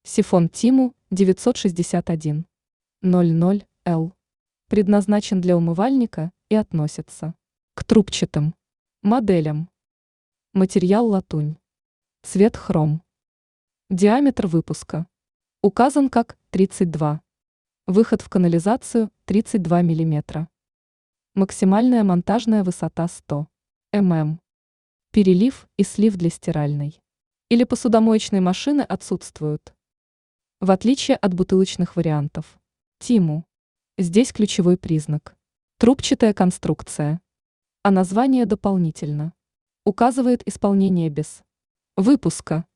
Сифон Тиму 961 00L. Предназначен для умывальника и относится к трубчатым моделям. Материал латунь. Цвет хром. Диаметр выпуска указан как 32. Выход в канализацию 32 мм. Максимальная монтажная высота 100 мм. Перелив и слив для стиральной или посудомоечной машины отсутствуют. В отличие от бутылочных вариантов Тиму, здесь ключевой признак – трубчатая конструкция, а название дополнительно указывает исполнение без выпуска.